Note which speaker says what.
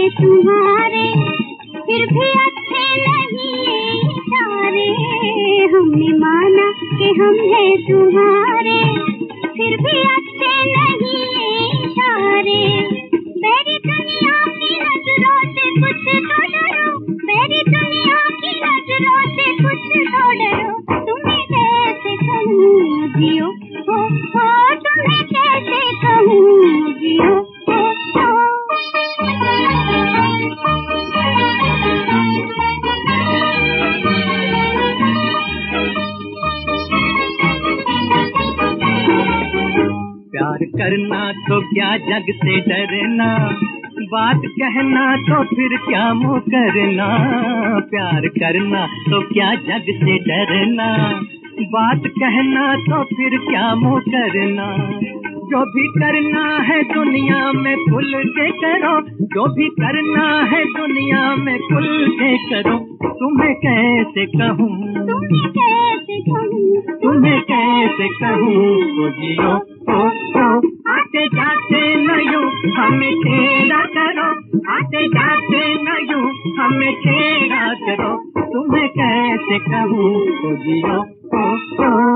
Speaker 1: तुम्हारे, फिर भी अच्छे नहीं इशारे। हमने माना कि हम हैं तुम्हारे, फिर भी अच्छे नहीं इशारे। मेरी दुनिया की नजरों से कुछ तो डरो, मेरी दुनिया की नजरों से कुछ तो डरो। तुम्हें कैसे कहूँ जियो, हो तुम्हें कैसे कहूँ जियो,
Speaker 2: प्यार करना तो क्या जग से डरना, बात कहना तो फिर क्या मुँह करना। प्यार करना तो क्या जग से डरना, बात कहना तो फिर क्या मुँह करना। जो भी करना है दुनिया में खुल के करो, जो भी करना है दुनिया में खुल के करो। तुम्हें कैसे कहूँ,
Speaker 1: तुम्हें कैसे कहूँ,
Speaker 2: तुम्हें कैसे कहूँ तो जियो, आते जाते न यूं हमें तेरा करो, आते जाते न यूं हमें तेरा करो। तुम्हें कैसे कहूँ तो जियो,